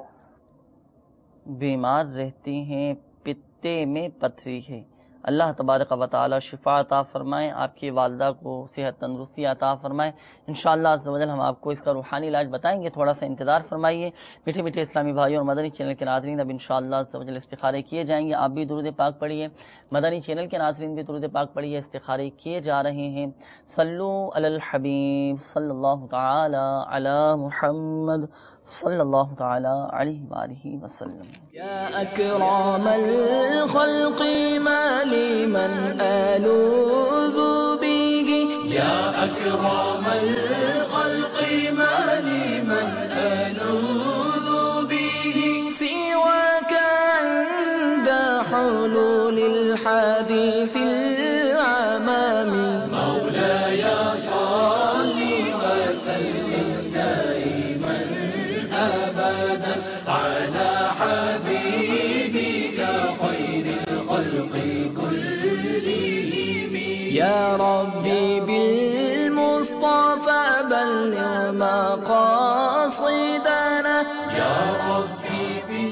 Speaker 2: بیمار رہتی ہیں، پتے میں پتھری ہے. اللہ تبارک و تعالی شفا عطا فرمائے، آپ کی والدہ کو صحت تندرستی عطا فرمائے. انشاءاللہ عز و جل ہم آپ کو اس کا روحانی علاج بتائیں گے، تھوڑا سا انتظار فرمائیے. میٹھے میٹھے اسلامی بھائیوں اور مدنی چینل کے ناظرین، اب انشاءاللہ عز و جل استخارے کیے جائیں گے. آپ بھی درود پاک پڑھیے، مدنی چینل کے ناظرین بھی درود پاک پڑھیے. استخارے کیے جا رہے ہیں. صلو علی الحبیب صلی اللہ تعالی علی محمد صلی اللہ تعالی علیہ وآلہ وسلم.
Speaker 5: یا اکرام الخلق ما لمن آلوذ به یا اکرام الخلق ما لمن آلوذ به سواك عند حلول الحادث العمام مولاي صل وسلم دائما أبدا على حبيبك خير الخلق كلهم يا ربي بالمصطفى بلغ مقاصدنا يا ربي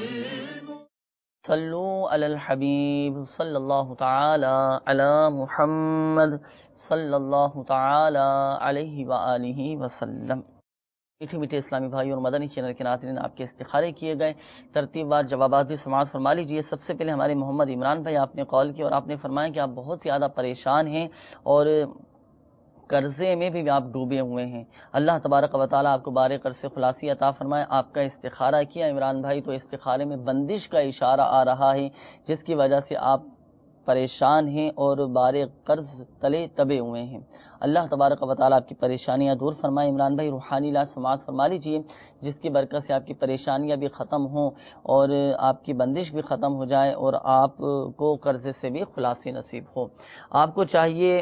Speaker 2: صلو علی الحبیب صلی اللہ تعالی علی محمد صلی اللہ تعالی علیہ وآلہ وسلم. میٹھے میٹھے اسلامی بھائی اور مدنی چینل کے ناظرین، آپ کے استخارے کیے گئے، ترتیب وار جوابات بھی سماعت فرما لیجئے. سب سے پہلے ہمارے محمد عمران بھائی آپ نے کال کی اور آپ نے فرمایا کہ آپ بہت زیادہ پریشان ہیں اور قرضے میں بھی آپ ڈوبے ہوئے ہیں۔ اللہ تبارک و تعالیٰ آپ کو بارے قرض سے خلاصی عطا فرمائے۔ آپ کا استخارہ کیا عمران بھائی، تو استخارے میں بندش کا اشارہ آ رہا ہے، جس کی وجہ سے آپ پریشان ہیں اور بارے قرض تلے دبے ہوئے ہیں۔ اللہ تبارک و تعالیٰ آپ کی پریشانیاں دور فرمائے۔ عمران بھائی روحانی علاج سماعت فرما لیجئے، جس کی برکت سے آپ کی پریشانیاں بھی ختم ہوں اور آپ کی بندش بھی ختم ہو جائے اور آپ کو قرضے سے بھی خلاصی نصیب ہو۔ آپ کو چاہیے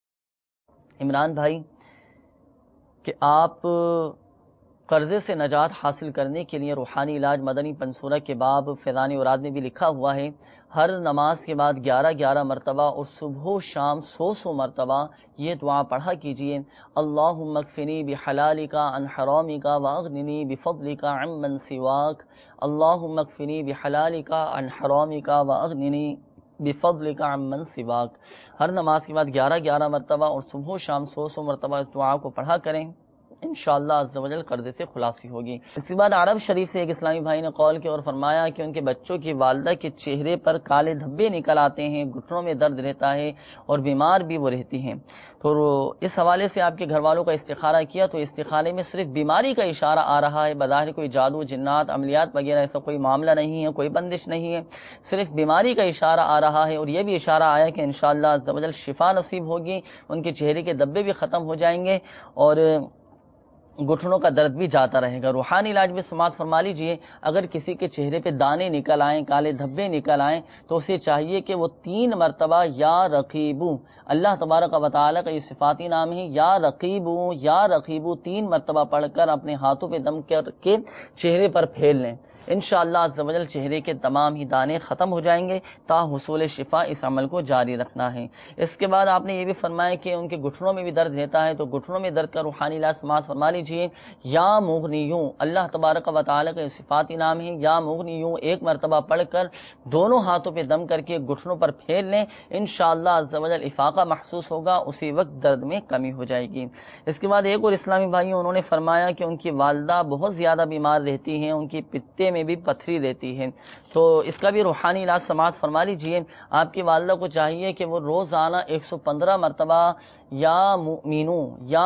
Speaker 2: عمران بھائی کہ آپ قرضے سے نجات حاصل کرنے کے لیے روحانی علاج مدنی پنصورہ کے باب فیضان اوراد میں بھی لکھا ہوا ہے، ہر نماز کے بعد 11 مرتبہ اور صبح و شام 100 مرتبہ یہ دعا پڑھا کیجئے۔ اللہم اکفنی بحلالک عن حرامک واغننی بفضلک عمن سواک، اللہم اکفنی بحلالک عن حرامک واغننی بفضلک عمن سواک۔ ہر نماز کے بعد 11 مرتبہ اور صبح و شام 100 مرتبہ اس دعا کو پڑھا کریں، انشاءاللہ عز و جل قرضے سے خلاصی ہوگی۔ اس کے بعد عرب شریف سے ایک اسلامی بھائی نے قول کیا اور فرمایا کہ ان کے بچوں کی والدہ کے چہرے پر کالے دھبے نکل آتے ہیں، گھٹنوں میں درد رہتا ہے اور بیمار بھی وہ رہتی ہیں۔ تو اس حوالے سے آپ کے گھر والوں کا استخارہ کیا تو استخارے میں صرف بیماری کا اشارہ آ رہا ہے، بظاہر کوئی جادو جنات عملیات وغیرہ ایسا کوئی معاملہ نہیں ہے، کوئی بندش نہیں ہے، صرف بیماری کا اشارہ آ رہا ہے، اور یہ بھی اشارہ آیا کہ انشاءاللہ عز و جل شفا نصیب ہوگی، ان کے چہرے کے دبے بھی ختم ہو جائیں گے اور گھٹنوں کا درد بھی جاتا رہے گا۔ روحانی علاج میں سماعت فرما لیجئے، اگر کسی کے چہرے پہ دانے نکل آئیں، کالے دھبے نکل آئیں، تو اسے چاہیے کہ وہ 3 مرتبہ یا رقیبو، اللہ تبارک و تعالیٰ کا یہ صفاتی نام ہے، یا رقیبو 3 مرتبہ پڑھ کر اپنے ہاتھوں پہ دم کر کے چہرے پر پھیر لیں، انشاءاللہ عز و جل چہرے کے تمام ہی دانے ختم ہو جائیں گے۔ تا حصول شفا اس عمل کو جاری رکھنا ہے۔ اس کے بعد آپ نے یہ بھی فرمایا کہ ان کے گھٹنوں میں بھی درد رہتا ہے، تو گھٹنوں میں درد کا روحانی علاج سماعت فرما لیجئے، یا مغنیوں، اللہ تبارک و تعالیٰ کا صفاتی نام ہے، یا مغنیوں 1 مرتبہ پڑھ کر دونوں ہاتھوں پہ دم کر کے گھٹنوں پر پھیر لیں، انشاءاللہ عز و جل افاقہ محسوس ہوگا، اسی وقت درد میں کمی ہو جائے گی۔ اس کے بعد ایک اور اسلامی بھائیوں انہوں نے فرمایا کہ ان کی والدہ بہت زیادہ بیمار رہتی ہیں، ان کی پتے میں بھی پتھری رہتی ہے، تو اس کا بھی روحانی علاج سماعت فرما لیجئے۔ آپ کی والدہ کو چاہیے کہ وہ روزانہ 115 مرتبہ یا مؤمنوں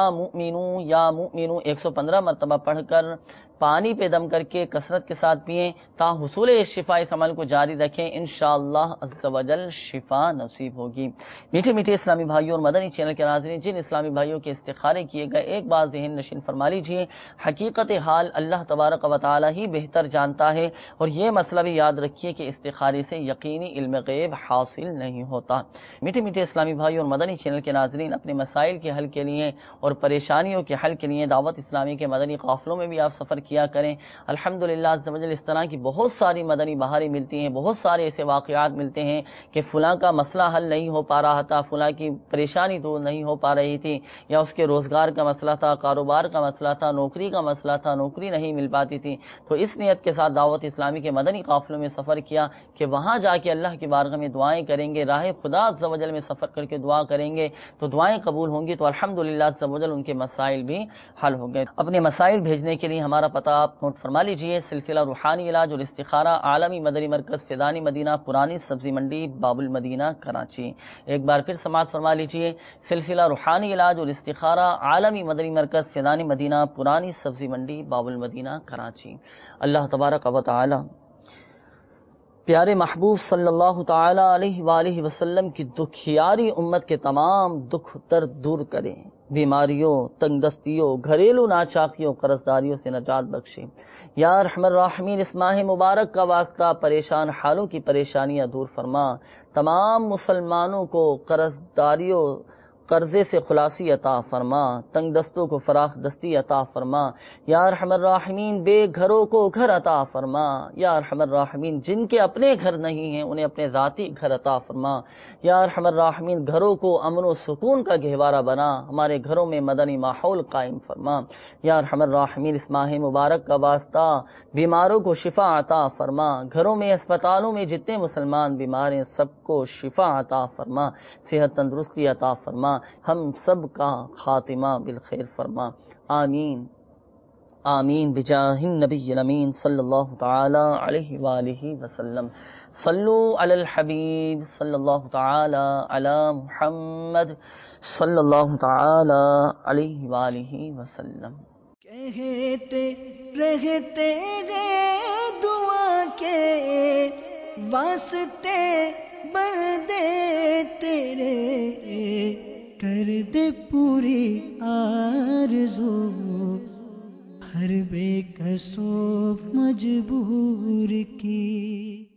Speaker 2: 115 مرتبہ پڑھ کر پانی پہ دم کر کے کثرت کے ساتھ پئیں، تا حصول شفا اس عمل کو جاری رکھیں، انشاءاللہ عز و جل شفا نصیب ہوگی۔ میٹھے میٹھے اسلامی بھائیوں اور مدنی چینل کے ناظرین، جن اسلامی بھائیوں کے استخارے کیے گئے ایک بات ذہن نشین فرما لیجئے، حقیقت حال اللہ تبارک و تعالی ہی بہتر جانتا ہے، اور یہ مسئلہ بھی یاد رکھیے کہ استخارے سے یقینی علم غیب حاصل نہیں ہوتا۔ میٹھے میٹھے اسلامی بھائیوں اور مدنی چینل کے ناظرین، اپنے مسائل کے حل کے لیے اور پریشانیوں کے حل کے لیے دعوت اسلامی کے مدنی قافلوں میں بھی آپ سفر کیا کریں۔ الحمدللہ عز و جل اس طرح کی بہت ساری مدنی بہاریں ملتی ہیں، بہت سارے ایسے واقعات ملتے ہیں کہ فلاں کا مسئلہ حل نہیں ہو پا رہا تھا، فلاں کی پریشانی دور نہیں ہو پا رہی تھی، یا اس کے روزگار کا مسئلہ تھا، کاروبار کا مسئلہ تھا، نوکری کا مسئلہ تھا، نوکری نہیں مل پاتی تھی، تو اس نیت کے ساتھ دعوت اسلامی کے مدنی قافلوں میں سفر کیا کہ وہاں جا کے اللہ کی بارگاہ میں دعائیں کریں گے، راہ خدا عز و جل میں سفر کر کے دعا کریں گے تو دعائیں قبول ہوں گی، تو الحمدللہ عز و جل ان کے مسائل بھی حل ہو گئے۔ اپنے مسائل بھیجنے کے لیے ہمارا پتہ آپ نوٹ فرما لیجئے، سلسلہ روحانی علاج اور استخارہ، عالمی مدنی مرکز فیضانی مدینہ، پرانی سبزی منڈی، باب المدینہ، کراچی۔ ایک بار پھر سماعت فرما لیجئے، سلسلہ روحانی علاج اور استخارہ، عالمی مدنی مرکز فیضانی مدینہ، پرانی سبزی منڈی، باب المدینہ، کراچی۔ اللہ تبارک و تعالی پیارے محبوب صلی اللہ تعالی علیہ وآلہ وسلم کی دکھیاری امت کے تمام دکھ درد دور کریں، بیماریوں، تنگ دستیوں، گھریلو ناچاکیوں، قرضداریوں سے نجات بخشیں۔ یا ارحم الراحمین، اس ماہ مبارک کا واسطہ پریشان حالوں کی پریشانیاں دور فرما، تمام مسلمانوں کو قرضے سے خلاصی عطا فرما، تنگ دستوں کو فراخ دستی عطا فرما۔ یا ارحم الراحمین، بے گھروں کو گھر عطا فرما۔ یا ارحم الراحمین، جن کے اپنے گھر نہیں ہیں انہیں اپنے ذاتی گھر عطا فرما۔ یا ارحم الراحمین، گھروں کو امن و سکون کا گہوارہ بنا، ہمارے گھروں میں مدنی ماحول قائم فرما۔ یا ارحم الراحمین، اس ماہ مبارک کا واسطہ بیماروں کو شفا عطا فرما، گھروں میں، اسپتالوں میں جتنے مسلمان بیمار ہیں سب کو شفا عطا فرما، صحت تندرستی عطا فرما، ہم سب کا خاتمہ بالخیر فرما، آمین آمین بجاہ النبی الامین صلی اللہ تعالی علیہ وآلہ وسلم. صلو علی الحبیب صلی اللہ تعالی علی محمد صلی اللہ تعالی علیہ وآلہ وسلم.
Speaker 1: کہتے رہتے گئے دعا کے واسطے بندے تیرے، کر دے پوری آرزو ہر بے کسو مجبور کی.